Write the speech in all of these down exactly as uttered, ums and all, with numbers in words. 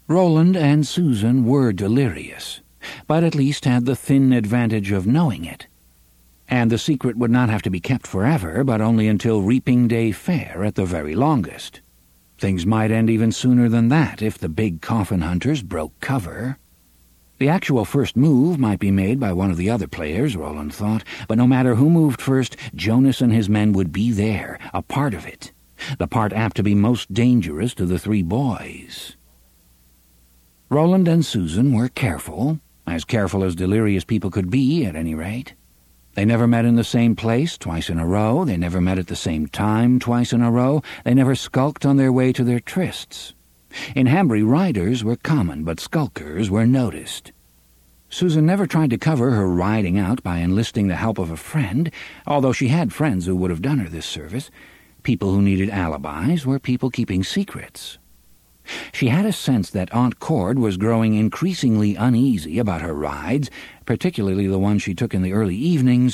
Roland and Susan were delirious, but at least had the thin advantage of knowing it. And the secret would not have to be kept forever, but only until Reaping Day Fair at the very longest. Things might end even sooner than that if the big coffin hunters broke cover. The actual first move might be made by one of the other players, Roland thought, but no matter who moved first, Jonas and his men would be there, a part of it, the part apt to be most dangerous to the three boys. Roland and Susan were careful, as careful as delirious people could be, at any rate. They never met in the same place twice in a row, they never met at the same time twice in a row, they never skulked on their way to their trysts. In Hambry, riders were common, but skulkers were noticed. Susan never tried to cover her riding out by enlisting the help of a friend, although she had friends who would have done her this service. People who needed alibis were people keeping secrets. She had a sense that Aunt Cord was growing increasingly uneasy about her rides, particularly the ones she took in the early evenings,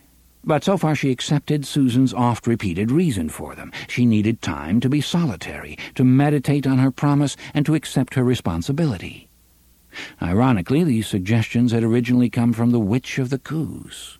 but so far she accepted Susan's oft-repeated reason for them. She needed time to be solitary, to meditate on her promise, and to accept her responsibility. Ironically, these suggestions had originally come from the Witch of the Coos.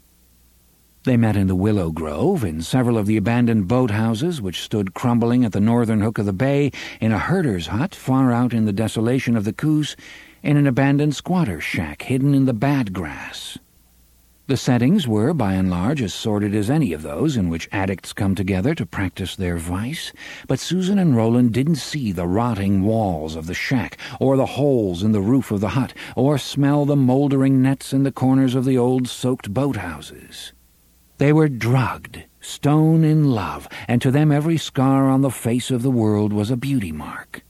They met in the Willow Grove, in several of the abandoned boathouses which stood crumbling at the northern hook of the bay, in a herder's hut far out in the desolation of the Coos, in an abandoned squatter's shack hidden in the bad grass. The settings were, by and large, as sordid as any of those in which addicts come together to practice their vice, but Susan and Roland didn't see the rotting walls of the shack, or the holes in the roof of the hut, or smell the mouldering nets in the corners of the old soaked boathouses. They were drugged, stone in love, and to them every scar on the face of the world was a beauty mark.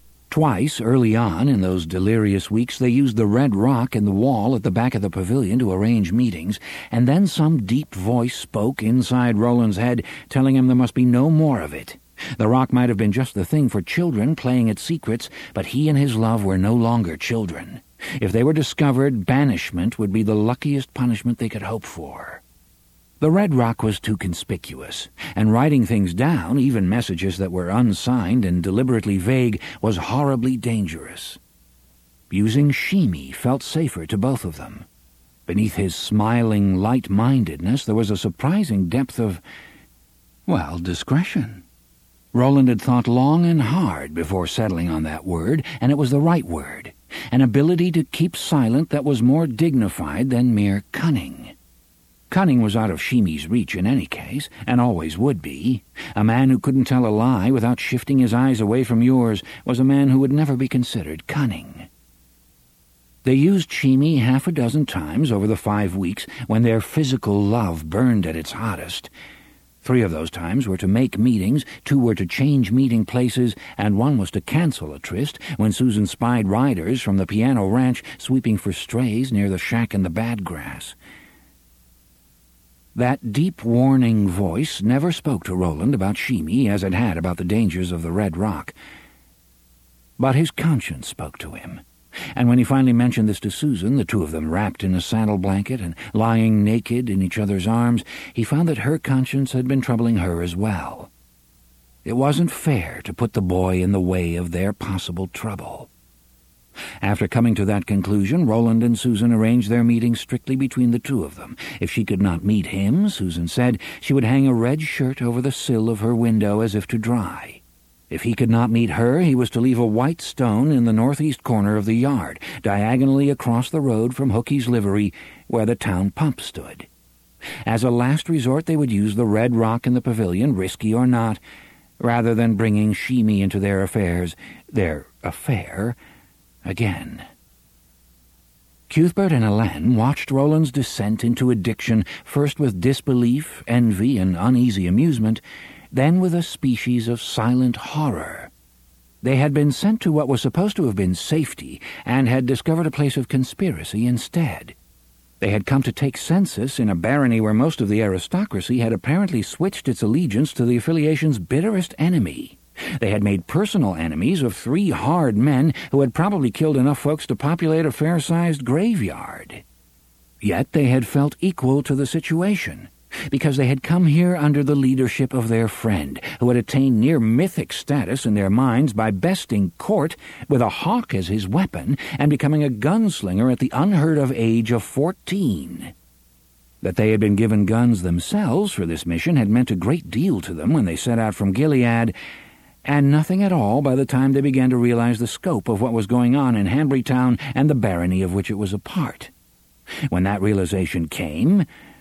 Twice, early on, in those delirious weeks, they used the red rock in the wall at the back of the pavilion to arrange meetings, and then some deep voice spoke inside Roland's head, telling him there must be no more of it. The rock might have been just the thing for children playing at secrets, but he and his love were no longer children. If they were discovered, banishment would be the luckiest punishment they could hope for. The red rock was too conspicuous, and writing things down, even messages that were unsigned and deliberately vague, was horribly dangerous. Using Sheemy felt safer to both of them. Beneath his smiling light-mindedness there was a surprising depth of, well, discretion. Roland had thought long and hard before settling on that word, and it was the right word, an ability to keep silent that was more dignified than mere cunning. Cunning was out of Sheemy's reach in any case, and always would be. A man who couldn't tell a lie without shifting his eyes away from yours was a man who would never be considered cunning. They used Sheemy half a dozen times over the five weeks when their physical love burned at its hottest. Three of those times were to make meetings, two were to change meeting places, and one was to cancel a tryst when Susan spied riders from the Piano Ranch sweeping for strays near the shack in the bad grass. That deep warning voice never spoke to Roland about Sheemy as it had about the dangers of the Red Rock. But his conscience spoke to him, and when he finally mentioned this to Susan, the two of them wrapped in a saddle blanket and lying naked in each other's arms, he found that her conscience had been troubling her as well. It wasn't fair to put the boy in the way of their possible trouble. After coming to that conclusion, Roland and Susan arranged their meeting strictly between the two of them. If she could not meet him, Susan said, she would hang a red shirt over the sill of her window as if to dry. If he could not meet her, he was to leave a white stone in the northeast corner of the yard, diagonally across the road from Hookie's livery, where the town pump stood. As a last resort, they would use the red rock in the pavilion, risky or not, rather than bringing Sheemy into their affairs, their affair, again. Cuthbert and Helene watched Roland's descent into addiction, first with disbelief, envy, and uneasy amusement, then with a species of silent horror. They had been sent to what was supposed to have been safety, and had discovered a place of conspiracy instead. They had come to take census in a barony where most of the aristocracy had apparently switched its allegiance to the affiliation's bitterest enemy. They had made personal enemies of three hard men who had probably killed enough folks to populate a fair-sized graveyard. Yet they had felt equal to the situation, because they had come here under the leadership of their friend, who had attained near mythic status in their minds by besting court with a hawk as his weapon and becoming a gunslinger at the unheard-of age of fourteen. That they had been given guns themselves for this mission had meant a great deal to them when they set out from Gilead, and nothing at all by the time they began to realize the scope of what was going on in Hanbury Town and the barony of which it was a part. When that realization came,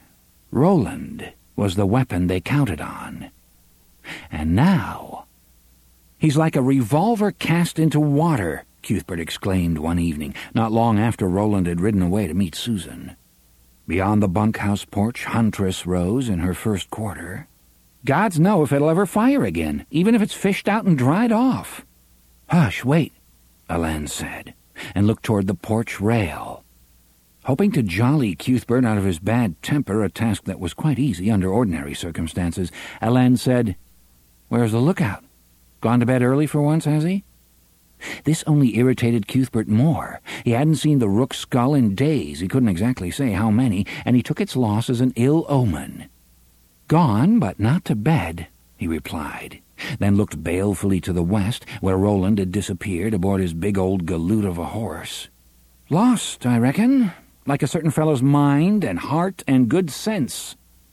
Roland was the weapon they counted on. And now, "He's like a revolver cast into water," Cuthbert exclaimed one evening, not long after Roland had ridden away to meet Susan. Beyond the bunkhouse porch, Huntress rose in her first quarter. "Gods know if it'll ever fire again, even if it's fished out and dried off." "Hush, wait," Alain said, and looked toward the porch rail. Hoping to jolly Cuthbert out of his bad temper, a task that was quite easy under ordinary circumstances, Alain said, "Where's the lookout? Gone to bed early for once, has he?" This only irritated Cuthbert more. He hadn't seen the rook's skull in days, he couldn't exactly say how many, and he took its loss as an ill omen. "Gone, but not to bed," he replied, then looked balefully to the west, where Roland had disappeared aboard his big old galoot of a horse. "Lost, I reckon, like a certain fellow's mind and heart and good sense."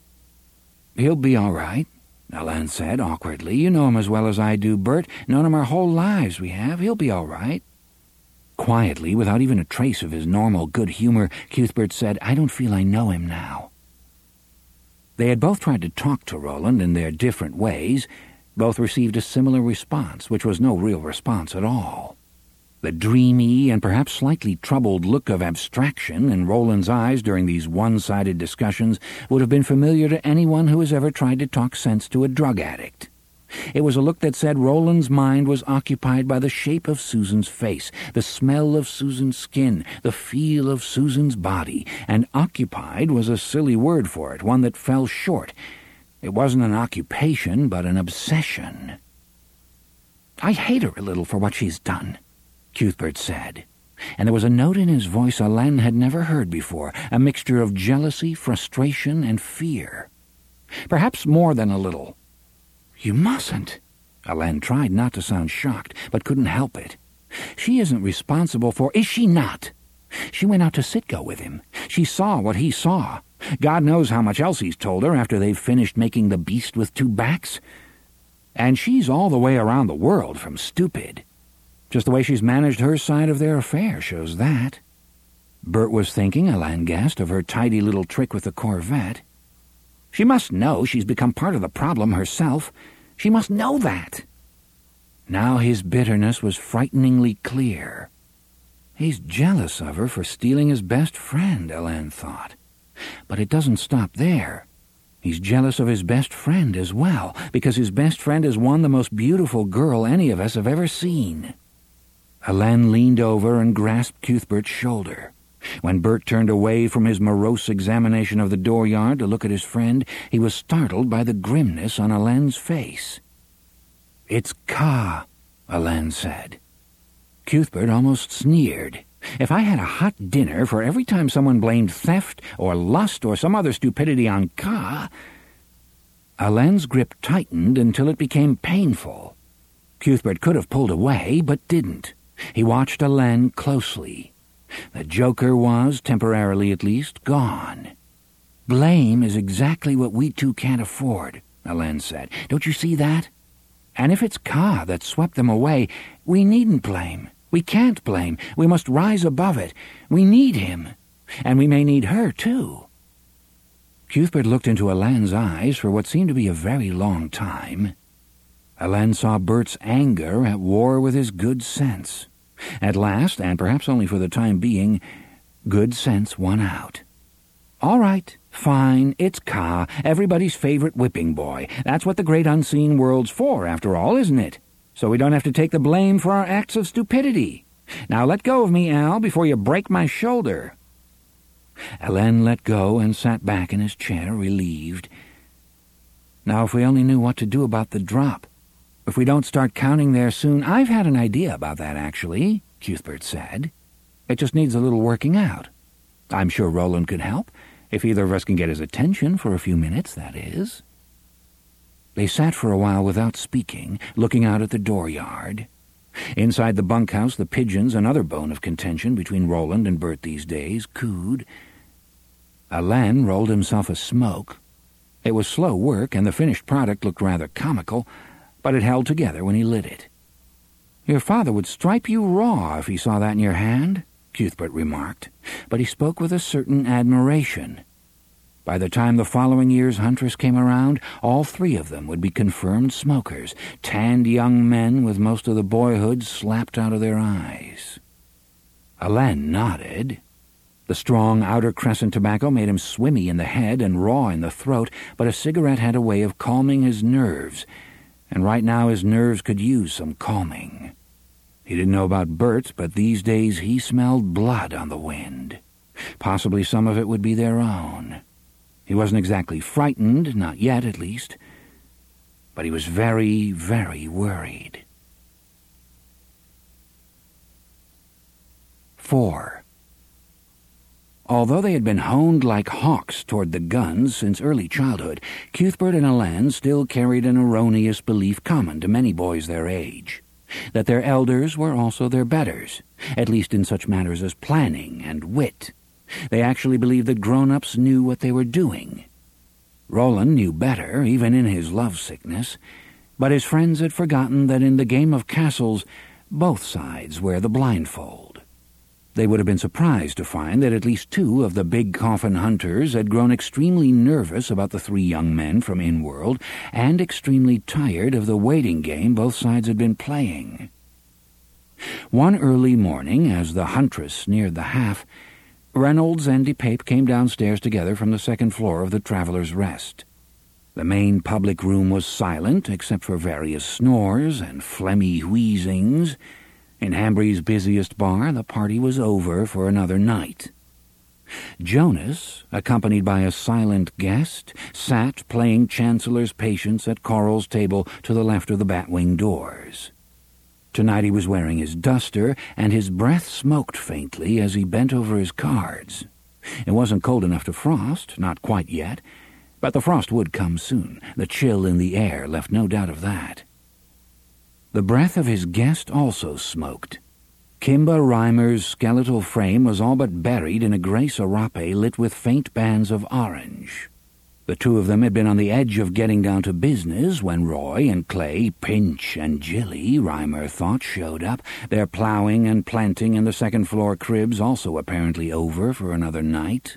"He'll be all right," Alain said awkwardly. "You know him as well as I do, Bert. Known him our whole lives, we have. He'll be all right." Quietly, without even a trace of his normal good humor, Cuthbert said, "I don't feel I know him now." They had both tried to talk to Roland in their different ways. Both received a similar response, which was no real response at all. The dreamy and perhaps slightly troubled look of abstraction in Roland's eyes during these one-sided discussions would have been familiar to anyone who has ever tried to talk sense to a drug addict. It was a look that said Roland's mind was occupied by the shape of Susan's face, the smell of Susan's skin, the feel of Susan's body, and occupied was a silly word for it, one that fell short. It wasn't an occupation, but an obsession. "I hate her a little for what she's done," Cuthbert said, and there was a note in his voice Alain had never heard before, a mixture of jealousy, frustration, and fear. Perhaps more than a little. "You mustn't." Alain tried not to sound shocked, but couldn't help it. "She isn't responsible for—" "Is she not? She went out to Sitco with him. She saw what he saw. God knows how much else he's told her after they've finished making the beast with two backs. And she's all the way around the world from stupid. Just the way she's managed her side of their affair shows that." Bert was thinking, Alain guessed, of her tidy little trick with the Corvette. "She must know she's become part of the problem herself. She must know that." Now his bitterness was frighteningly clear. He's jealous of her for stealing his best friend, Alain thought. But it doesn't stop there. He's jealous of his best friend as well, because his best friend has won the most beautiful girl any of us have ever seen. Alain leaned over and grasped Cuthbert's shoulder. When Bert turned away from his morose examination of the dooryard to look at his friend, he was startled by the grimness on Alain's face. "It's Ka," Alain said. Cuthbert almost sneered. If I had a hot dinner for every time someone blamed theft or lust or some other stupidity on Ka... Alain's grip tightened until it became painful. Cuthbert could have pulled away, but didn't. He watched Alain closely. The joker was, temporarily at least, gone. "Blame is exactly what we two can't afford," Alain said. "Don't you see that? And if it's Ka that swept them away, we needn't blame. We can't blame. We must rise above it. We need him. And we may need her, too." Cuthbert looked into Alain's eyes for what seemed to be a very long time. Alain saw Bert's anger at war with his good sense. At last, and perhaps only for the time being, good sense won out. "All right, fine, it's Ka, everybody's favorite whipping boy. That's what the great unseen world's for, after all, isn't it? So we don't have to take the blame for our acts of stupidity. Now let go of me, Al, before you break my shoulder." Alain let go and sat back in his chair, relieved. "Now if we only knew what to do about the drop. If we don't start counting there soon—" "I've had an idea about that, actually," Cuthbert said. "It just needs a little working out. I'm sure Roland could help, If either of us can get his attention for a few minutes, that is. They sat for a while without speaking, looking out at the dooryard. Inside the bunkhouse, the pigeons, another bone of contention between Roland and Bert these days, cooed. Alain rolled himself a smoke. It was slow work, and the finished product looked rather comical, but it held together when he lit it. "Your father would stripe you raw if he saw that in your hand," Cuthbert remarked, but he spoke with a certain admiration. By the time the following year's huntress came around, all three of them would be confirmed smokers, tanned young men with most of the boyhood slapped out of their eyes. Alain nodded. The strong outer crescent tobacco made him swimmy in the head and raw in the throat, but a cigarette had a way of calming his nerves, and right now his nerves could use some calming. He didn't know about Bert, but these days he smelled blood on the wind. Possibly some of it would be their own. He wasn't exactly frightened, not yet at least, but he was very, very worried. Four. Although they had been honed like hawks toward the guns since early childhood, Cuthbert and Alain still carried an erroneous belief common to many boys their age, that their elders were also their betters, at least in such matters as planning and wit. They actually believed that grown-ups knew what they were doing. Roland knew better, even in his lovesickness, but his friends had forgotten that in the game of castles, both sides wear the blindfold. They would have been surprised to find that at least two of the big coffin hunters had grown extremely nervous about the three young men from Inworld and extremely tired of the waiting game both sides had been playing. One early morning, as the huntress neared the half, Reynolds and DePape came downstairs together from the second floor of the Traveller's Rest. The main public room was silent, except for various snores and phlegmy wheezings. In Hambry's busiest bar, the party was over for another night. Jonas, accompanied by a silent guest, sat playing Chancellor's Patience at Coral's table to the left of the Batwing doors. Tonight he was wearing his duster, and his breath smoked faintly as he bent over his cards. It wasn't cold enough to frost, not quite yet, but the frost would come soon. The chill in the air left no doubt of that. The breath of his guest also smoked. Kimba Reimer's skeletal frame was all but buried in a grey serape lit with faint bands of orange. The two of them had been on the edge of getting down to business when Roy and Clay, Pinch and Jilly, Reimer thought, showed up, their ploughing and planting in the second-floor cribs also apparently over for another night.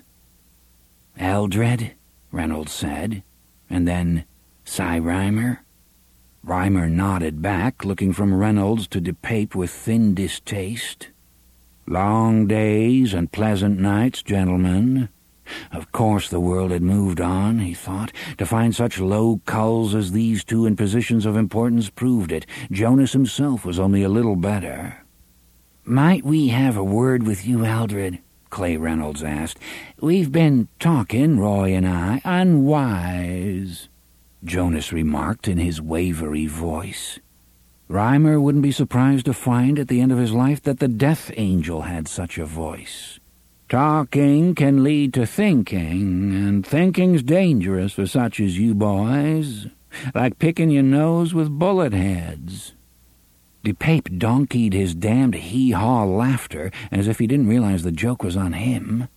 "Eldred," Reynolds said, and then, "Cy Reimer?" Reimer nodded back, looking from Reynolds to DePape with thin distaste. "Long days and pleasant nights, gentlemen." Of course the world had moved on, he thought. To find such low culls as these two in positions of importance proved it. Jonas himself was only a little better. "Might we have a word with you, Eldred?" Clay Reynolds asked. "We've been talking, Roy and I, unwise," Jonas remarked in his wavery voice. Reimer wouldn't be surprised to find at the end of his life that the Death Angel had such a voice. "Talking can lead to thinking, and thinking's dangerous for such as you boys, like picking your nose with bullet heads." DePape donkeyed his damned hee-haw laughter as if he didn't realize the joke was on him.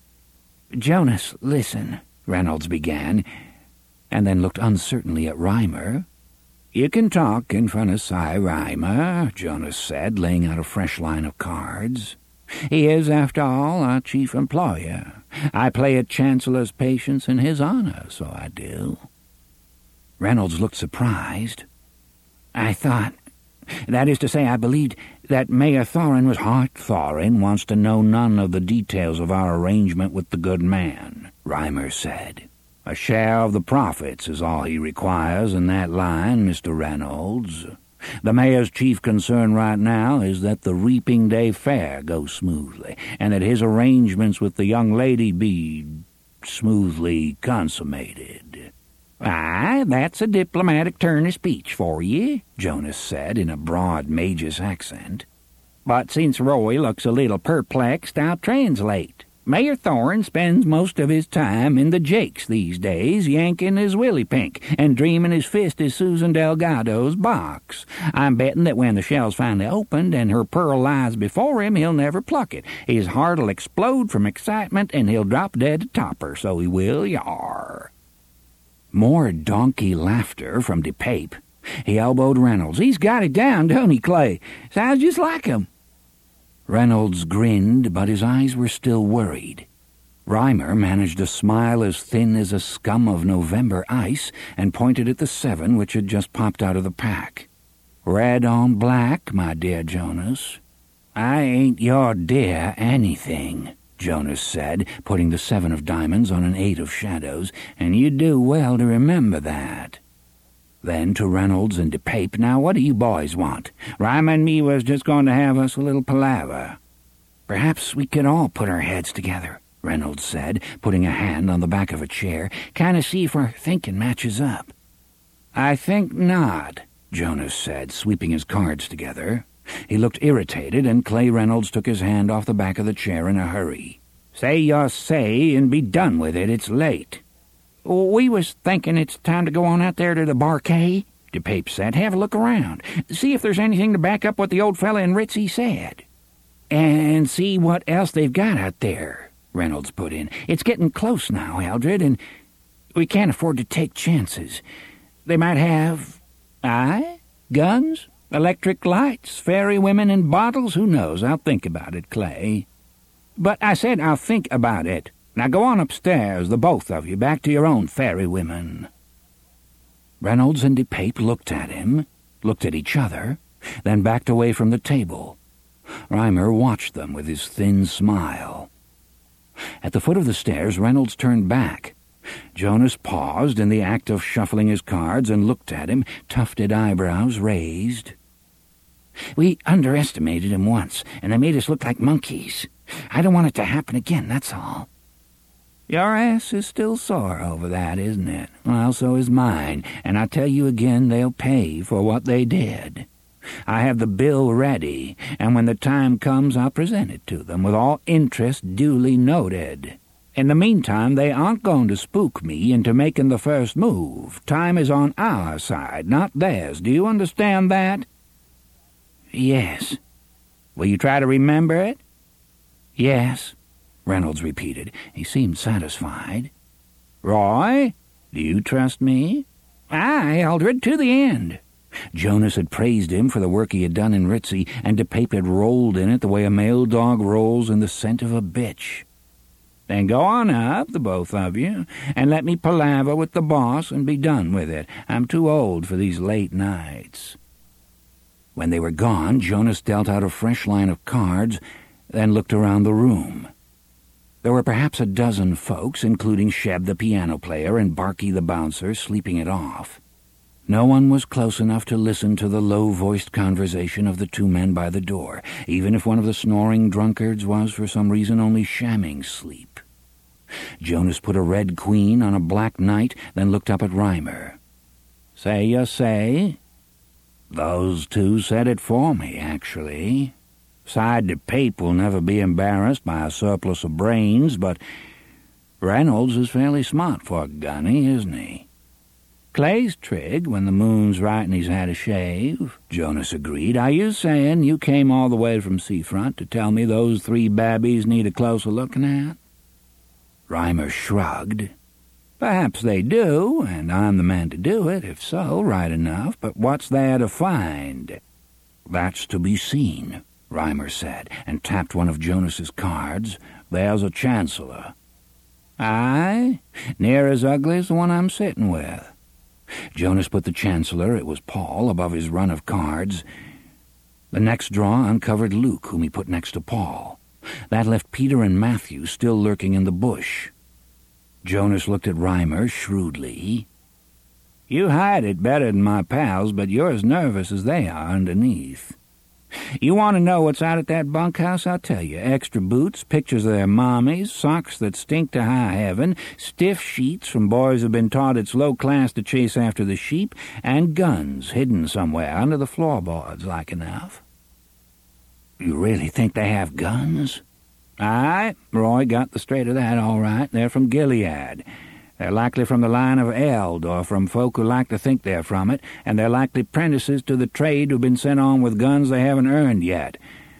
"Jonas, listen," Reynolds began, and then looked uncertainly at Reimer. "You can talk in front of Cy Reimer," Jonas said, laying out a fresh line of cards. "He is, after all, our chief employer. I play at Chancellor's Patience in his honor, so I do." Reynolds looked surprised. "I thought, that is to say, I believed that Mayor Thorin was Hart Thorin wants to know none of the details of our arrangement with the good man," Reimer said. "A share of the profits is all he requires in that line, Mister Reynolds. The mayor's chief concern right now is that the Reaping Day Fair goes smoothly, and that his arrangements with the young lady be smoothly consummated." "Aye, that's a diplomatic turn of speech for ye," Jonas said in a broad Magus accent. "But since Roy looks a little perplexed, I'll translate. Mayor Thorne spends most of his time in the jakes these days, yanking his willy pink and dreaming his fist is Susan Delgado's box. I'm betting that when the shell's finally opened and her pearl lies before him, he'll never pluck it. His heart'll explode from excitement and he'll drop dead to topper, so he will, yar. More donkey laughter from DePape. He elbowed Reynolds. He's got it down, don't he, Clay? Sounds just like him. Reynolds grinned, but his eyes were still worried. Reimer managed a smile as thin as a scum of November ice and pointed at the seven which had just popped out of the pack. Red on black, my dear Jonas. I ain't your dear anything, Jonas said, putting the seven of diamonds on an eight of shadows, and you do well to remember that. Then to Reynolds and DePape, now what do you boys want? Reimer and me was just going to have us a little palaver. Perhaps we could all put our heads together, Reynolds said, putting a hand on the back of a chair, kind of see if our thinking matches up. I think not, Jonas said, sweeping his cards together. He looked irritated, and Clay Reynolds took his hand off the back of the chair in a hurry. Say your say and be done with it, it's late. We was thinking it's time to go on out there to the Barquet, DePape said. Have a look around. See if there's anything to back up what the old fella in Ritzy said. And see what else they've got out there, Reynolds put in. It's getting close now, Eldred, and we can't afford to take chances. They might have, aye, guns, electric lights, fairy women in bottles, who knows? I'll think about it, Clay. But I said I'll think about it. Now go on upstairs, the both of you, back to your own fairy women. Reynolds and DePape looked at him, looked at each other, then backed away from the table. Reimer watched them with his thin smile. At the foot of the stairs, Reynolds turned back. Jonas paused in the act of shuffling his cards and looked at him, tufted eyebrows raised. We underestimated him once, and they made us look like monkeys. I don't want it to happen again, that's all. Your ass is still sore over that, isn't it? Well, so is mine, and I tell you again, they'll pay for what they did. I have the bill ready, and when the time comes, I'll present it to them with all interest duly noted. In the meantime, they aren't going to spook me into making the first move. Time is on our side, not theirs. Do you understand that? Yes. Will you try to remember it? Yes, Reynolds repeated. He seemed satisfied. Roy, do you trust me? Aye, Eldred, to the end. Jonas had praised him for the work he had done in Ritzy, and DePape had rolled in it the way a male dog rolls in the scent of a bitch. Then go on up, the both of you, and let me palaver with the boss and be done with it. I'm too old for these late nights. When they were gone, Jonas dealt out a fresh line of cards, then looked around the room. There were perhaps a dozen folks, including Sheb the piano player and Barky the bouncer, sleeping it off. No one was close enough to listen to the low-voiced conversation of the two men by the door, even if one of the snoring drunkards was for some reason only shamming sleep. Jonas put a red queen on a black knight, then looked up at Reimer. Say your say? Those two said it for me, actually. Side DePape will never be embarrassed by a surplus of brains, but Reynolds is fairly smart for a gunny, isn't he? Clay's trig when the moon's right and he's had a shave, Jonas agreed. Are you saying you came all the way from Seafront to tell me those three babbies need a closer looking at? Reimer shrugged. Perhaps they do, and I'm the man to do it, if so, right enough, but what's there to find? That's to be seen, Reimer said, and tapped one of Jonas's cards. There's a chancellor. Aye? Near as ugly as the one I'm sitting with. Jonas put the chancellor, it was Paul, above his run of cards. The next draw uncovered Luke, whom he put next to Paul. That left Peter and Matthew still lurking in the bush. Jonas looked at Reimer shrewdly. You hide it better than my pals, but you're as nervous as they are underneath. You want to know what's out at that bunkhouse? I'll tell you. Extra boots, pictures of their mommies, socks that stink to high heaven, stiff sheets from boys who've been taught it's low class to chase after the sheep, and guns hidden somewhere under the floorboards, like enough. You really think they have guns? Aye, Roy got the straight of that all right. They're from Gilead. They're likely from the line of Eld, or from folk who like to think they're from it, and they're likely apprentices to the trade who've been sent on with guns they haven't earned yet.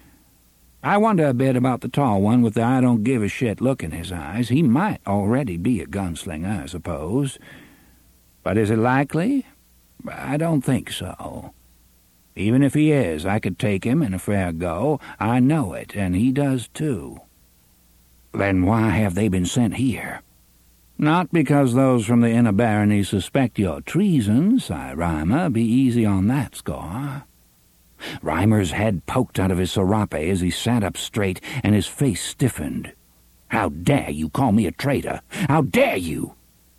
I wonder a bit about the tall one with the I-don't-give-a-shit look in his eyes. He might already be a gunslinger, I suppose. But is it likely? I don't think so. Even if he is, I could take him in a fair go. I know it, and he does too. Then why have they been sent here? Not because those from the inner barony suspect your treason, Sir Reimer. Be easy on that score. Reimer's head poked out of his serape as he sat up straight, and his face stiffened. How dare you call me a traitor? How dare you?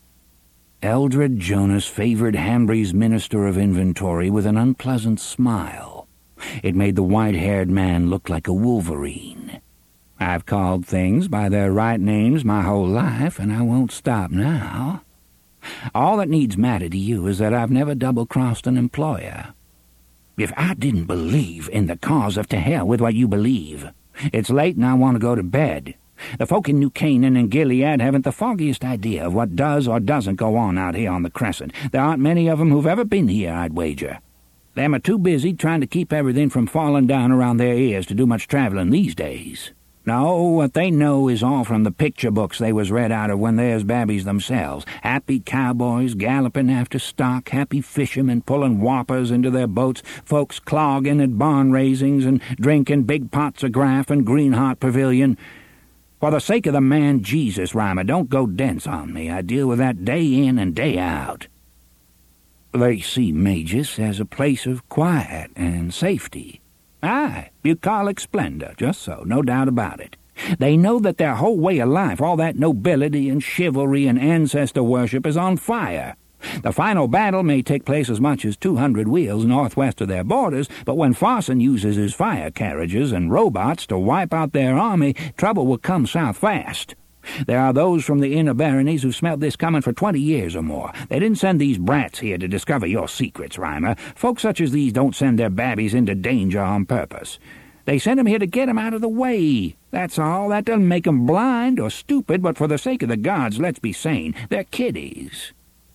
Eldred Jonas favored Hambry's Minister of Inventory with an unpleasant smile. It made the white-haired man look like a wolverine. I've called things by their right names my whole life, and I won't stop now. All that needs matter to you is that I've never double-crossed an employer. If I didn't believe in the cause of to hell with what you believe, it's late and I want to go to bed. The folk in New Canaan and Gilead haven't the foggiest idea of what does or doesn't go on out here on the Crescent. There aren't many of them who've ever been here, I'd wager. Them are too busy trying to keep everything from falling down around their ears to do much traveling these days. No, what they know is all from the picture books they was read out of when they was babbies themselves. Happy cowboys galloping after stock, happy fishermen pulling whoppers into their boats, folks clogging at barn raisings and drinking big pots of graff and Greenheart Pavilion. For the sake of the man Jesus, Reimer, don't go dense on me. I deal with that day in and day out. They see Magus as a place of quiet and safety. Aye, bucolic splendor, just so, no doubt about it. They know that their whole way of life, all that nobility and chivalry and ancestor worship, is on fire. The final battle may take place as much as two hundred wheels northwest of their borders, but when Farson uses his fire carriages and robots to wipe out their army, trouble will come south fast. There are those from the inner baronies who've smelled this coming for twenty years or more. They didn't send these brats here to discover your secrets, Reimer. Folks such as these don't send their babbies into danger on purpose. They sent 'em here to get 'em out of the way. That's all. That doesn't make 'em blind or stupid, but for the sake of the gods, let's be sane. They're kiddies.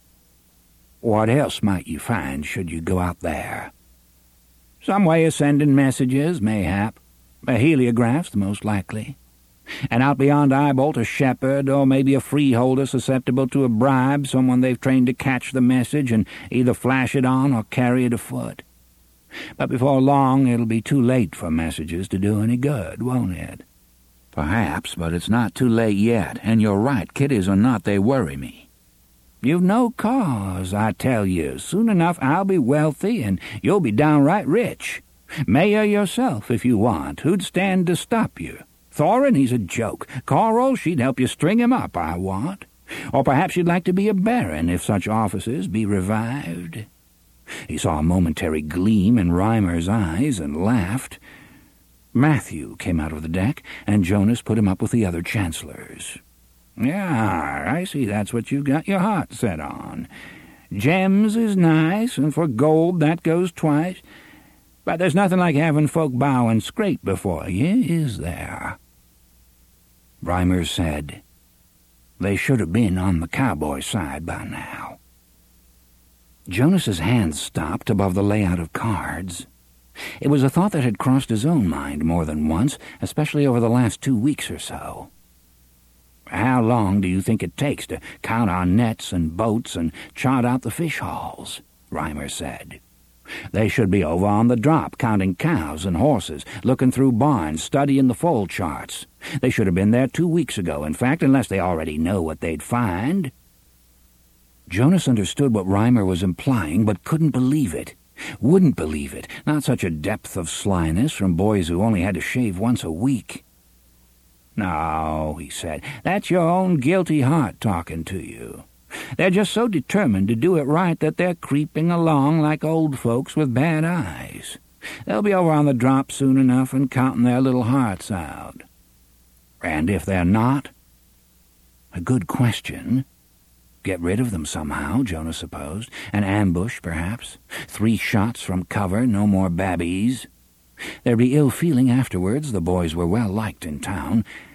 What else might you find should you go out there? Some way of sending messages, mayhap. A heliograph, the most likely. And out beyond Eyebolt, a shepherd, or maybe a freeholder susceptible to a bribe, someone they've trained to catch the message and either flash it on or carry it afoot. But before long it'll be too late for messages to do any good, won't it? Perhaps, but it's not too late yet, and you're right, kiddies or not, they worry me. You've no cause, I tell you. Soon enough I'll be wealthy, and you'll be downright rich. Mayor yourself, if you want. Who'd stand to stop you? Thorin, he's a joke. Coral, she'd help you string him up, I want. Or perhaps you'd like to be a baron, if such offices be revived. He saw a momentary gleam in Reimer's eyes and laughed. Matthew came out of the deck, and Jonas put him up with the other chancellors. Yeah, I see that's what you've got your heart set on. Gems is nice, and for gold that goes twice. But there's nothing like having folk bow and scrape before you, is there? Reimer said, They should have been on the cowboy side by now. Jonas's hands stopped above the layout of cards. It was a thought that had crossed his own mind more than once, especially over the last two weeks or so. How long do you think it takes to count our nets and boats and chart out the fish hauls? Reimer said. They should be over on the drop, counting cows and horses, looking through barns, studying the foal charts. They should have been there two weeks ago, in fact, unless they already know what they'd find. Jonas understood what Reimer was implying, but couldn't believe it. Wouldn't believe it. Not such a depth of slyness from boys who only had to shave once a week. No, he said, that's your own guilty heart talking to you. They're just so determined to do it right that they're creeping along like old folks with bad eyes. They'll be over on the drop soon enough and counting their little hearts out. And if they're not? A good question. Get rid of them somehow, Jonas supposed. An ambush, perhaps. Three shots from cover, no more babbies. There'd be ill feeling afterwards. The boys were well liked in town.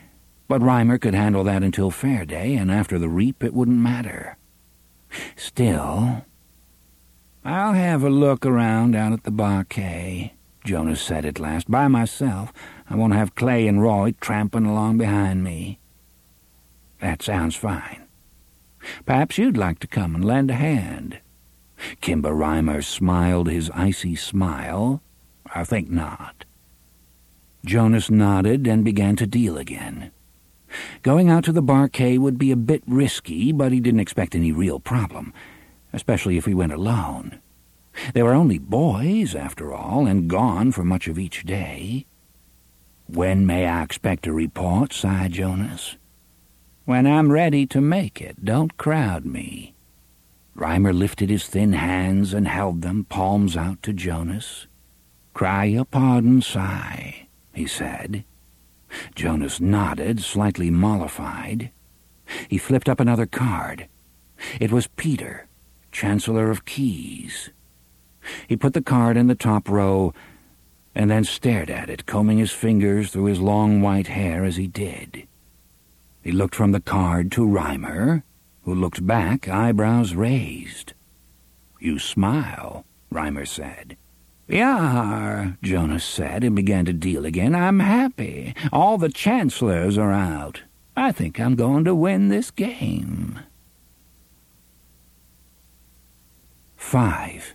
But Reimer could handle that until fair day, and after the reap it wouldn't matter. Still, "I'll have a look around out at the Barquet," Jonas said at last. "By myself. I won't have Clay and Roy tramping along behind me." "That sounds fine. Perhaps you'd like to come and lend a hand." Kimber Reimer smiled his icy smile. "I think not." Jonas nodded and began to deal again. Going out to the Barquet would be a bit risky, but he didn't expect any real problem, especially if he went alone. They were only boys, after all, and gone for much of each day. "When may I expect a report?" sighed Jonas. "When I'm ready to make it. Don't crowd me." Reimer lifted his thin hands and held them, palms out, to Jonas. "Cry your pardon, Si," he said. Jonas nodded, slightly mollified. He flipped up another card. It was Peter, Chancellor of Keys. He put the card in the top row and then stared at it, combing his fingers through his long white hair as he did. He looked from the card to Reimer, who looked back, eyebrows raised. "You smile," Reimer said. "Yar," Jonas said, and began to deal again. "I'm happy. All the chancellors are out. I think I'm going to win this game." Five.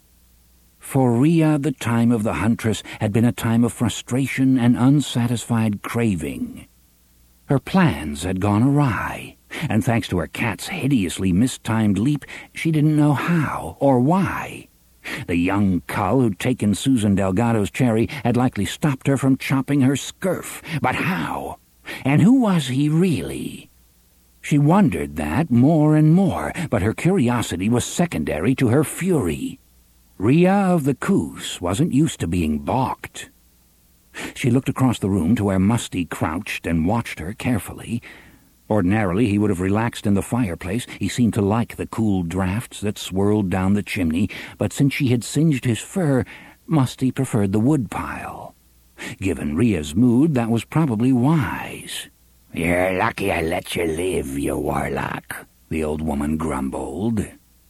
For Rhea, the time of the huntress had been a time of frustration and unsatisfied craving. Her plans had gone awry, and thanks to her cat's hideously mistimed leap, she didn't know how or why. The young cull who'd taken Susan Delgado's cherry had likely stopped her from chopping her scurf. But how? And who was he really? She wondered that more and more, but her curiosity was secondary to her fury. Rhea of the Coos wasn't used to being balked. She looked across the room to where Musty crouched and watched her carefully. Ordinarily, he would have relaxed in the fireplace. He seemed to like the cool drafts that swirled down the chimney, but since she had singed his fur, Musty preferred the woodpile. Given Rhea's mood, that was probably wise. "You're lucky I let you live, you warlock," the old woman grumbled.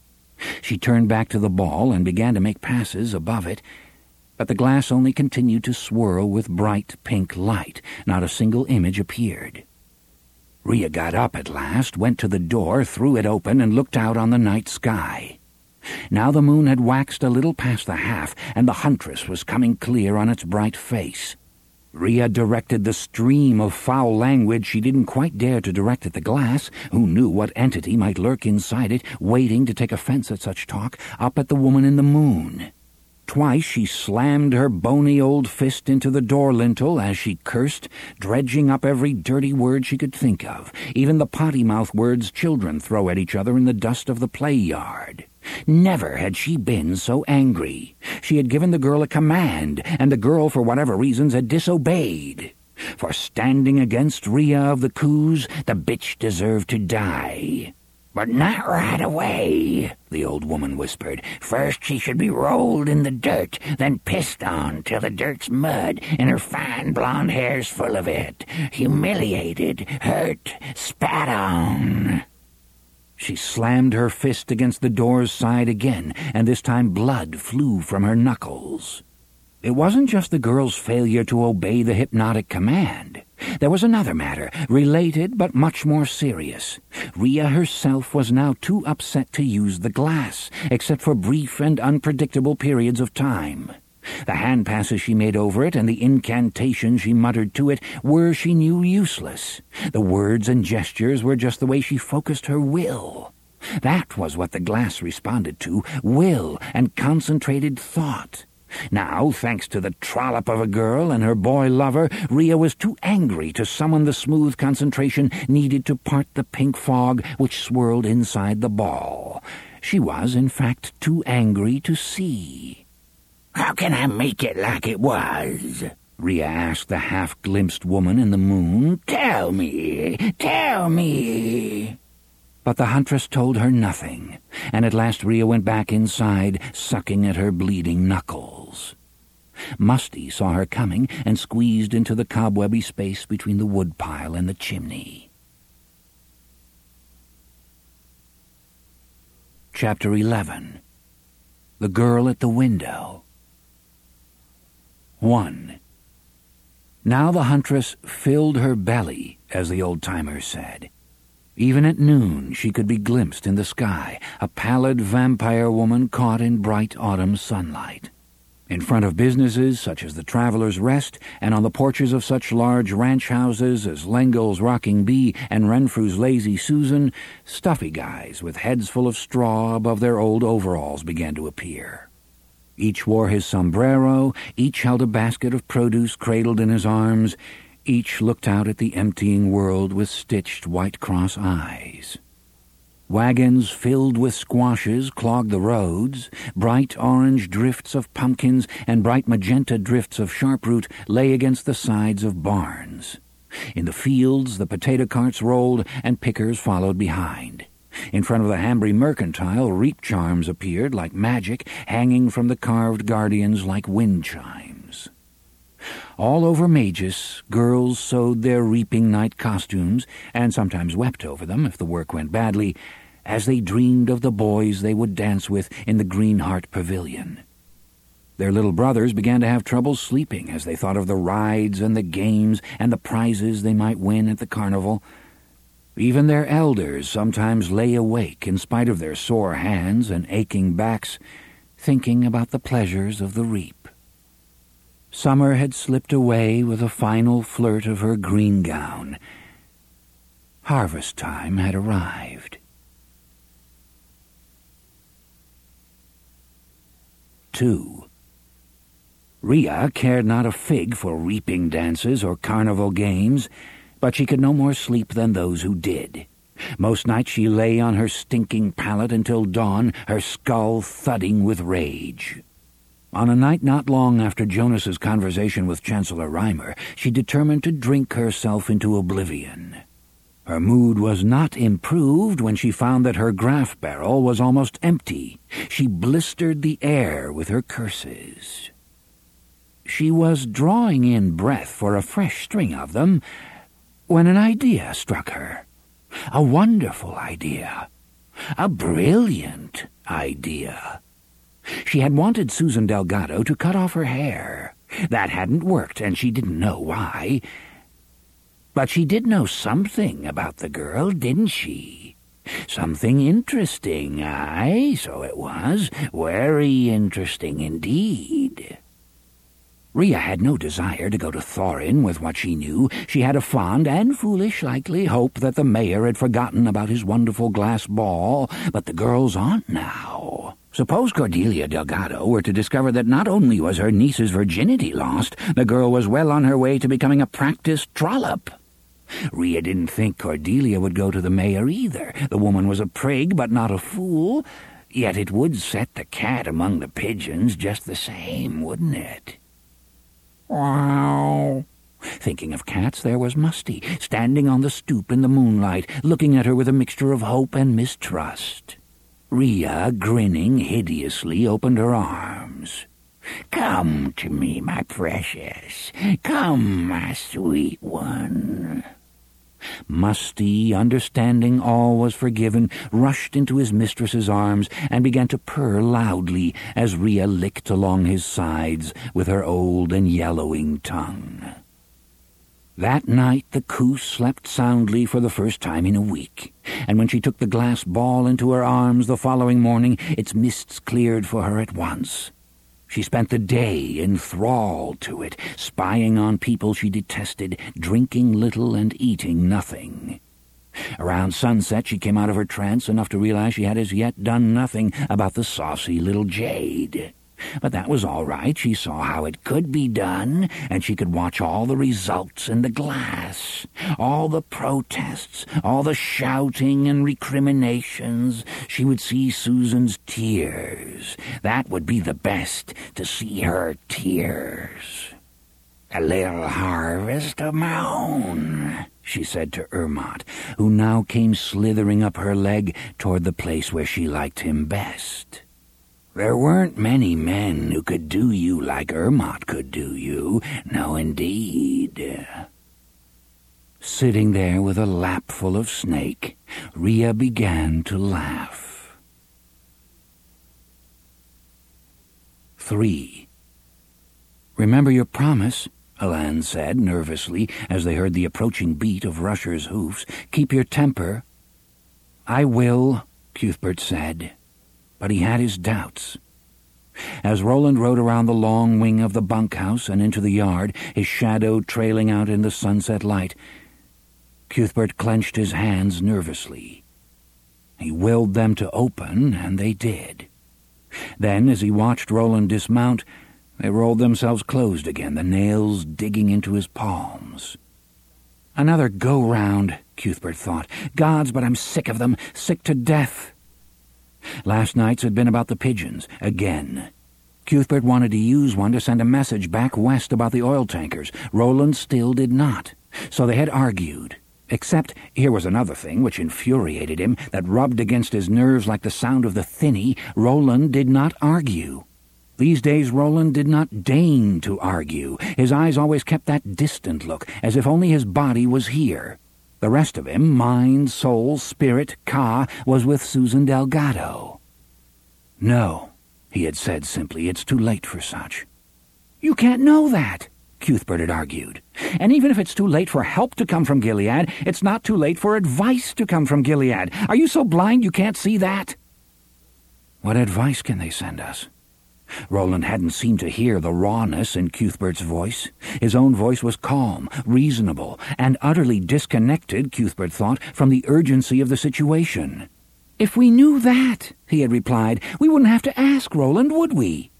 She turned back to the ball and began to make passes above it, but the glass only continued to swirl with bright pink light. Not a single image appeared. Rhea got up at last, went to the door, threw it open, and looked out on the night sky. Now the moon had waxed a little past the half, and the huntress was coming clear on its bright face. Rhea directed the stream of foul language she didn't quite dare to direct at the glass, who knew what entity might lurk inside it, waiting to take offense at such talk, up at the woman in the moon. Twice she slammed her bony old fist into the door lintel as she cursed, dredging up every dirty word she could think of, even the potty-mouth words children throw at each other in the dust of the play yard. Never had she been so angry. She had given the girl a command, and the girl, for whatever reasons, had disobeyed. For standing against Rhea of the Coos, the bitch deserved to die. "But not right away," the old woman whispered. "First she should be rolled in the dirt, then pissed on till the dirt's mud and her fine blonde hair's full of it. Humiliated, hurt, spat on." She slammed her fist against the door's side again, and this time blood flew from her knuckles. It wasn't just the girl's failure to obey the hypnotic command. There was another matter, related but much more serious. Rhea herself was now too upset to use the glass, except for brief and unpredictable periods of time. The hand passes she made over it and the incantations she muttered to it were, she knew, useless. The words and gestures were just the way she focused her will. That was what the glass responded to, will and concentrated thought. Now, thanks to the trollop of a girl and her boy lover, Rhea was too angry to summon the smooth concentration needed to part the pink fog which swirled inside the ball. She was, in fact, too angry to see. "How can I make it like it was?" Rhea asked the half-glimpsed woman in the moon. "Tell me, tell me." But the huntress told her nothing, and at last Rhea went back inside, sucking at her bleeding knuckles. Musty saw her coming and squeezed into the cobwebby space between the woodpile and the chimney. Chapter eleven. The Girl at the Window. One. Now the huntress filled her belly, as the old-timers said. Even at noon she could be glimpsed in the sky, a pallid vampire woman caught in bright autumn sunlight. In front of businesses such as the Traveller's Rest, and on the porches of such large ranch houses as Lengel's Rocking Bee and Renfrew's Lazy Susan, stuffy guys with heads full of straw above their old overalls began to appear. Each wore his sombrero, each held a basket of produce cradled in his arms, each looked out at the emptying world with stitched white cross eyes. Wagons filled with squashes clogged the roads, bright orange drifts of pumpkins and bright magenta drifts of sharproot lay against the sides of barns. In the fields the potato carts rolled and pickers followed behind. In front of the Hambry Mercantile, reap charms appeared like magic, hanging from the carved guardians like wind chimes. All over Magus, girls sewed their reaping night costumes, and sometimes wept over them if the work went badly, as they dreamed of the boys they would dance with in the Greenheart Pavilion. Their little brothers began to have trouble sleeping as they thought of the rides and the games and the prizes they might win at the carnival. Even their elders sometimes lay awake in spite of their sore hands and aching backs, thinking about the pleasures of the reap. Summer had slipped away with a final flirt of her green gown. Harvest time had arrived. Two. Rhea cared not a fig for reaping dances or carnival games, but she could no more sleep than those who did. Most nights she lay on her stinking pallet until dawn, her skull thudding with rage. On a night not long after Jonas's conversation with Chancellor Reimer, she determined to drink herself into oblivion. Her mood was not improved when she found that her graph barrel was almost empty. She blistered the air with her curses. She was drawing in breath for a fresh string of them when an idea struck her. A wonderful idea. A brilliant idea. She had wanted Susan Delgado to cut off her hair. That hadn't worked, and she didn't know why. But she did know something about the girl, didn't she? Something interesting, aye, so it was. Very interesting indeed. Rhea had no desire to go to Thorin with what she knew. She had a fond and foolish, likely, hope that the mayor had forgotten about his wonderful glass ball, but the girl's aunt now. Suppose Cordelia Delgado were to discover that not only was her niece's virginity lost, the girl was well on her way to becoming a practiced trollop. Rhea didn't think Cordelia would go to the mayor either. The woman was a prig, but not a fool. Yet it would set the cat among the pigeons just the same, wouldn't it? Wow. Thinking of cats, there was Musty, standing on the stoop in the moonlight, looking at her with a mixture of hope and mistrust. Rhea, grinning hideously, opened her arms. "Come to me, my precious. Come, my sweet one." Musty, understanding all was forgiven, rushed into his mistress's arms and began to purr loudly as Rhea licked along his sides with her old and yellowing tongue. That night the coos slept soundly for the first time in a week, and when she took the glass ball into her arms the following morning, its mists cleared for her at once. She spent the day enthralled to it, spying on people she detested, drinking little and eating nothing. Around sunset she came out of her trance enough to realize she had as yet done nothing about the saucy little jade. But that was all right. She saw how it could be done, and she could watch all the results in the glass. All the protests, all the shouting and recriminations. She would see Susan's tears. That would be the best, to see her tears. "A little harvest of my own," she said to Ermot, who now came slithering up her leg toward the place where she liked him best. There weren't many men who could do you like Ermot could do you. No, indeed. Sitting there with a lap full of snake, Rhea began to laugh. Three. Remember your promise, Alan said nervously as they heard the approaching beat of Rusher's hoofs. Keep your temper. I will, Cuthbert said, but he had his doubts. As Roland rode around the long wing of the bunkhouse and into the yard, his shadow trailing out in the sunset light, Cuthbert clenched his hands nervously. He willed them to open, and they did. Then, as he watched Roland dismount, they rolled themselves closed again, the nails digging into his palms. Another go-round, Cuthbert thought. Gods, but I'm sick of them, sick to death. Last night's had been about the pigeons, again. Cuthbert wanted to use one to send a message back west about the oil tankers. Roland still did not. So they had argued. Except, here was another thing which infuriated him, that rubbed against his nerves like the sound of the thinny. Roland did not argue. These days Roland did not deign to argue. His eyes always kept that distant look, as if only his body was here. The rest of him, mind, soul, spirit, Ka, was with Susan Delgado. No, he had said simply, it's too late for such. You can't know that, Cuthbert had argued. And even if it's too late for help to come from Gilead, it's not too late for advice to come from Gilead. Are you so blind you can't see that? What advice can they send us? Roland hadn't seemed to hear the rawness in Cuthbert's voice. His own voice was calm, reasonable, and utterly disconnected, Cuthbert thought, from the urgency of the situation. If we knew that, he had replied, we wouldn't have to ask Roland, would we?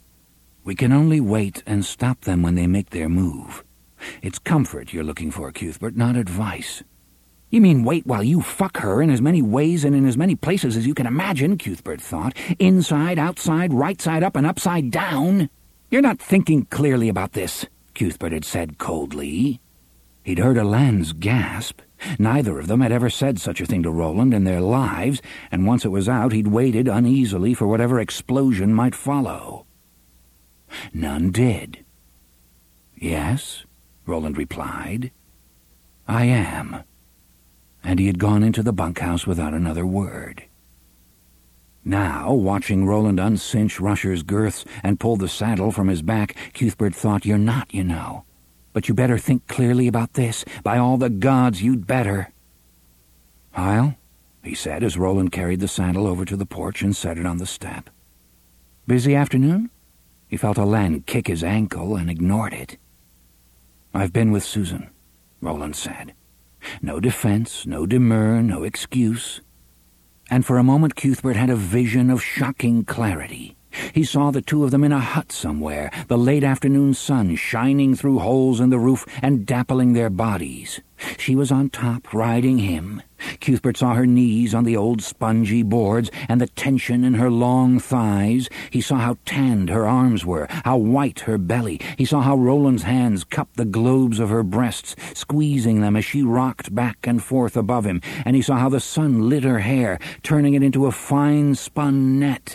We can only wait and stop them when they make their move. It's comfort you're looking for, Cuthbert, not advice. You mean wait while you fuck her in as many ways and in as many places as you can imagine, Cuthbert thought. Inside, outside, right side up and upside down. You're not thinking clearly about this, Cuthbert had said coldly. He'd heard Alan's gasp. Neither of them had ever said such a thing to Roland in their lives, and once it was out, he'd waited uneasily for whatever explosion might follow. None did. Yes, Roland replied. I am. And he had gone into the bunkhouse without another word. Now, watching Roland uncinch Rusher's girths and pull the saddle from his back, Cuthbert thought, you're not, you know. But you better think clearly about this. By all the gods, you'd better. I'll, he said as Roland carried the saddle over to the porch and set it on the step. Busy afternoon? He felt Alan kick his ankle and ignored it. I've been with Susan, Roland said. No defense, no demur, no excuse. And for a moment Cuthbert had a vision of shocking clarity. He saw the two of them in a hut somewhere, the late afternoon sun shining through holes in the roof and dappling their bodies. She was on top, riding him. Cuthbert saw her knees on the old spongy boards and the tension in her long thighs. He saw how tanned her arms were, how white her belly. He saw how Roland's hands cupped the globes of her breasts, squeezing them as she rocked back and forth above him. And he saw how the sun lit her hair, turning it into a fine-spun net.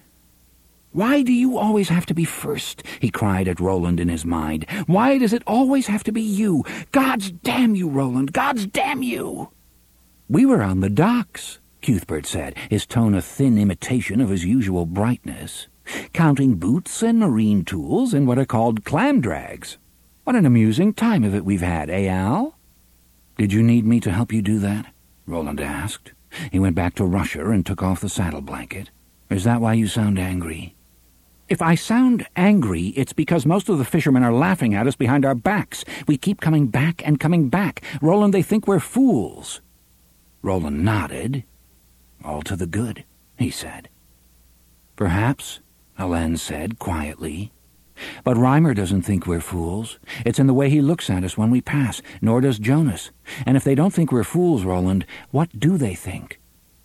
Why do you always have to be first? He cried at Roland in his mind. Why does it always have to be you? Gods damn you, Roland! Gods damn you! We were on the docks, Cuthbert said, his tone a thin imitation of his usual brightness, counting boots and marine tools in what are called clam drags. What an amusing time of it we've had, eh, Al? Did you need me to help you do that? Roland asked. He went back to Rusher and took off the saddle blanket. Is that why you sound angry? If I sound angry, it's because most of the fishermen are laughing at us behind our backs. We keep coming back and coming back. Roland, they think we're fools. Roland nodded. All to the good, he said. Perhaps, Alan said quietly. But Reimer doesn't think we're fools. It's in the way he looks at us when we pass, nor does Jonas. And if they don't think we're fools, Roland, what do they think?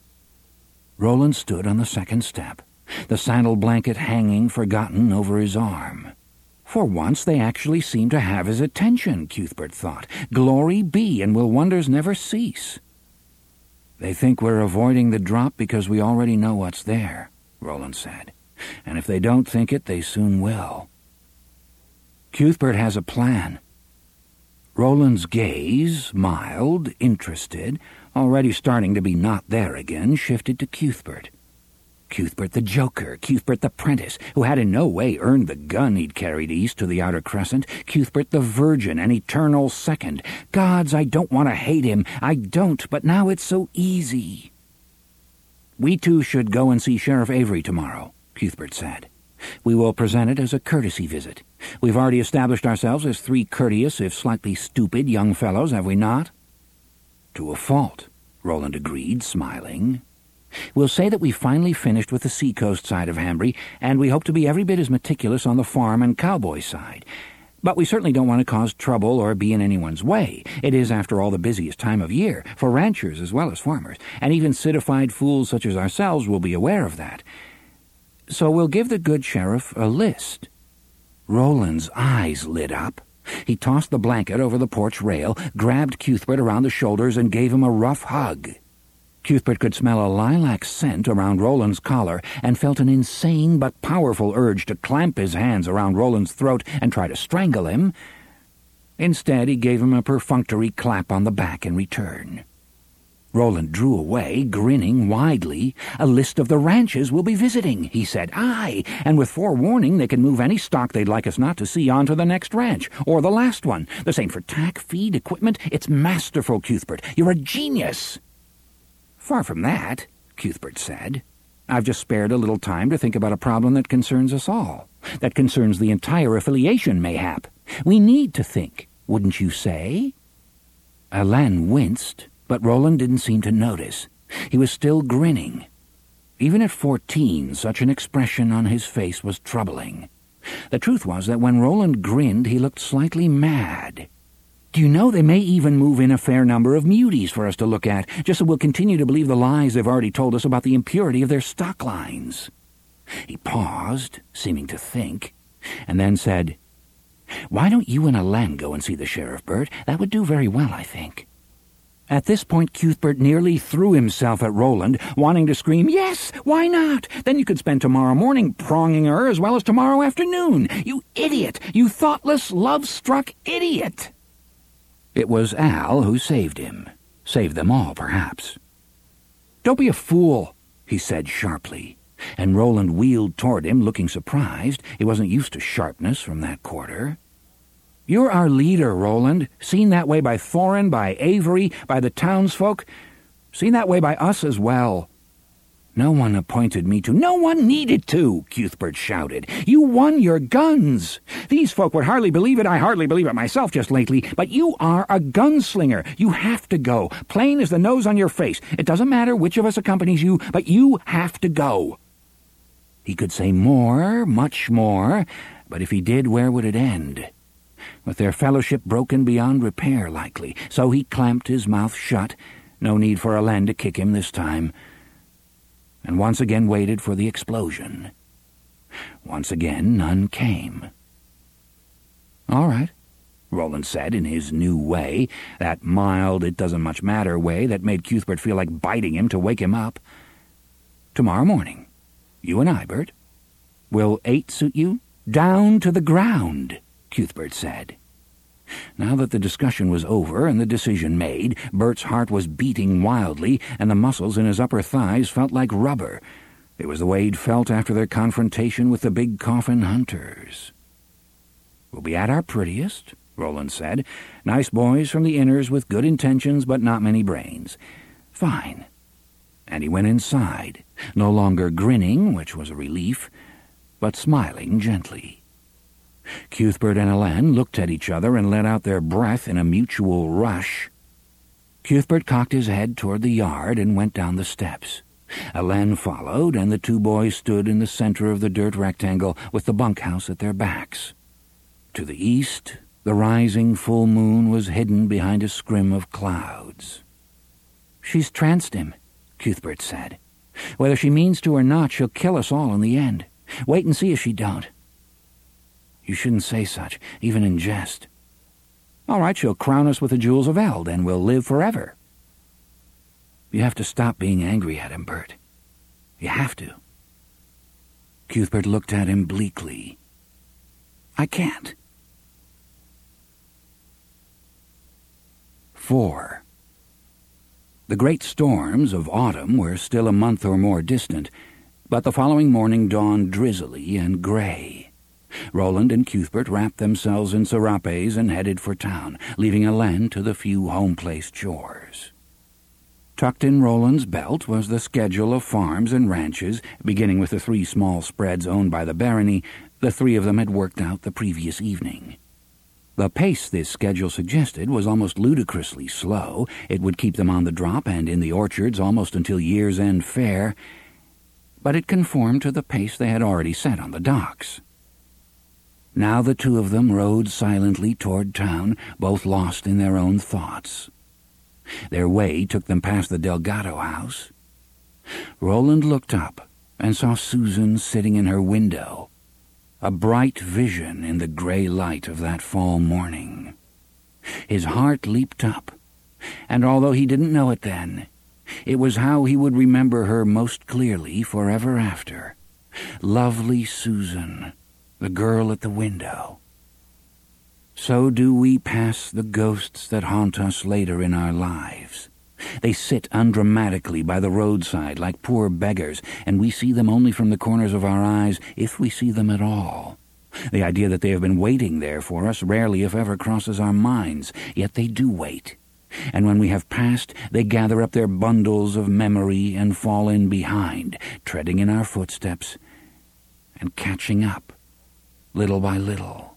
Roland stood on the second step, the saddle blanket hanging forgotten over his arm. For once they actually seemed to have his attention, Cuthbert thought. Glory be, and will wonders never cease? They think we're avoiding the drop because we already know what's there, Roland said. and if they don't think it, they soon will. Cuthbert has a plan. Roland's gaze, mild, interested, already starting to be not there again, shifted to Cuthbert. Cuthbert the Joker, Cuthbert the Prentice, who had in no way earned the gun he'd carried east to the Outer Crescent, Cuthbert the Virgin, an eternal second. Gods, I don't want to hate him, I don't, but now it's so easy. We two should go and see Sheriff Avery tomorrow, Cuthbert said. We will present it as a courtesy visit. We've already established ourselves as three courteous, if slightly stupid, young fellows, have we not? To a fault, Roland agreed, smiling. We'll say that we finally finished with the seacoast side of Hambry, and we hope to be every bit as meticulous on the farm and cowboy side. But we certainly don't want to cause trouble or be in anyone's way. It is, after all, the busiest time of year, for ranchers as well as farmers, and even citified fools such as ourselves will be aware of that. So we'll give the good sheriff a list. Roland's eyes lit up. He tossed the blanket over the porch rail, grabbed Cuthbert around the shoulders, and gave him a rough hug. Cuthbert could smell a lilac scent around Roland's collar and felt an insane but powerful urge to clamp his hands around Roland's throat and try to strangle him. Instead, he gave him a perfunctory clap on the back in return. Roland drew away, grinning widely. A list of the ranches we'll be visiting, he said. Aye, and with forewarning they can move any stock they'd like us not to see on to the next ranch, or the last one. The same for tack, feed, equipment. It's masterful, Cuthbert. You're a genius. Far from that, Cuthbert said. I've just spared a little time to think about a problem that concerns us all, that concerns the entire affiliation, mayhap. We need to think, wouldn't you say? Alain winced, but Roland didn't seem to notice. He was still grinning. Even at fourteen, such an expression on his face was troubling. The truth was that when Roland grinned, he looked slightly mad. Do you know they may even move in a fair number of muties for us to look at, just so we'll continue to believe the lies they've already told us about the impurity of their stock lines? He paused, seeming to think, and then said, Why don't you and Alain go and see the sheriff, Bert? That would do very well, I think. At this point, Cuthbert nearly threw himself at Roland, wanting to scream, Yes, why not? Then you could spend tomorrow morning pronging her as well as tomorrow afternoon. You idiot! You thoughtless, love-struck idiot! It was Al who saved him. Saved them all, perhaps. Don't be a fool, he said sharply, and Roland wheeled toward him, looking surprised. He wasn't used to sharpness from that quarter. You're our leader, Roland, seen that way by Thorin, by Avery, by the townsfolk, seen that way by us as well. No one appointed me to. No one needed to, Cuthbert shouted. You won your guns. These folk would hardly believe it. I hardly believe it myself just lately. But you are a gunslinger. You have to go. Plain as the nose on your face. It doesn't matter which of us accompanies you, but you have to go. He could say more, much more, but if he did, where would it end? With their fellowship broken beyond repair, likely. So he clamped his mouth shut. No need for Alain to kick him this time. And once again waited for the explosion. Once again, none came. All right, Roland said in his new way, that mild, it-doesn't-much-matter way that made Cuthbert feel like biting him to wake him up. Tomorrow morning, you and I, Bert. Will eight suit you? Down to the ground, Cuthbert said. Now that the discussion was over and the decision made, Bert's heart was beating wildly, and the muscles in his upper thighs felt like rubber. It was the way he'd felt after their confrontation with the big coffin hunters. We'll be at our prettiest, Roland said. Nice boys from the inners with good intentions but not many brains. Fine. And he went inside, no longer grinning, which was a relief, but smiling gently. Cuthbert and Alain looked at each other and let out their breath in a mutual rush. Cuthbert cocked his head toward the yard and went down the steps. Alain followed, and the two boys stood in the center of the dirt rectangle with the bunkhouse at their backs. To the east, the rising full moon was hidden behind a scrim of clouds. She's tranced him, Cuthbert said. Whether she means to or not, she'll kill us all in the end. Wait and see if she don't. You shouldn't say such, even in jest. All right, she'll crown us with the jewels of Eld, and we'll live forever. You have to stop being angry at him, Bert. You have to. Cuthbert looked at him bleakly. "I can't." Four. The great storms of autumn were still a month or more distant, but the following morning dawned drizzly and grey. Roland and Cuthbert wrapped themselves in serapes and headed for town, leaving Hélène to the few home-placed chores. Tucked in Roland's belt was the schedule of farms and ranches, beginning with the three small spreads owned by the barony the three of them had worked out the previous evening. The pace this schedule suggested was almost ludicrously slow. It would keep them on the drop and in the orchards almost until year's end fair, but it conformed to the pace they had already set on the docks. Now the two of them rode silently toward town, both lost in their own thoughts. Their way took them past the Delgado house. Roland looked up and saw Susan sitting in her window, a bright vision in the grey light of that fall morning. His heart leaped up, and although he didn't know it then, it was how he would remember her most clearly forever after. Lovely Susan, the girl at the window. So do we pass the ghosts that haunt us later in our lives. They sit undramatically by the roadside like poor beggars, and we see them only from the corners of our eyes, if we see them at all. The idea that they have been waiting there for us rarely if ever crosses our minds, yet they do wait. And when we have passed, they gather up their bundles of memory and fall in behind, treading in our footsteps and catching up, little by little.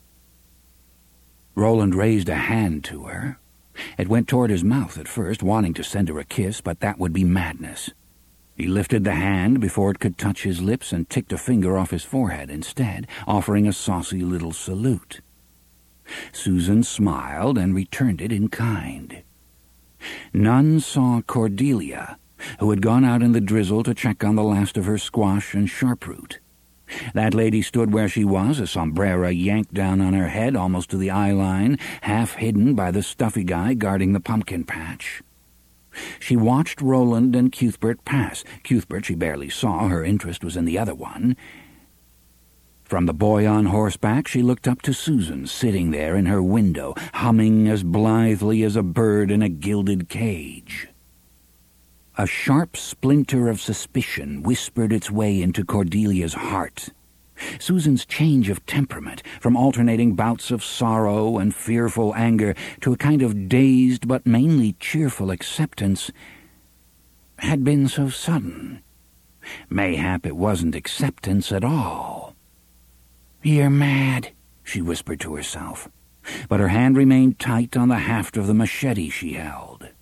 Roland raised a hand to her. It went toward his mouth at first, wanting to send her a kiss, but that would be madness. He lifted the hand before it could touch his lips and ticked a finger off his forehead instead, offering a saucy little salute. Susan smiled and returned it in kind. None saw Cordelia, who had gone out in the drizzle to check on the last of her squash and sharproot. That lady stood where she was, a sombrero yanked down on her head almost to the eye-line, half hidden by the stuffy guy guarding the pumpkin patch. She watched Roland and Cuthbert pass. Cuthbert she barely saw, her interest was in the other one. From the boy on horseback she looked up to Susan, sitting there in her window, humming as blithely as a bird in a gilded cage. A sharp splinter of suspicion whispered its way into Cordelia's heart. Susan's change of temperament, from alternating bouts of sorrow and fearful anger to a kind of dazed but mainly cheerful acceptance, had been so sudden. Mayhap it wasn't acceptance at all. "You're mad," she whispered to herself, but her hand remained tight on the haft of the machete she held.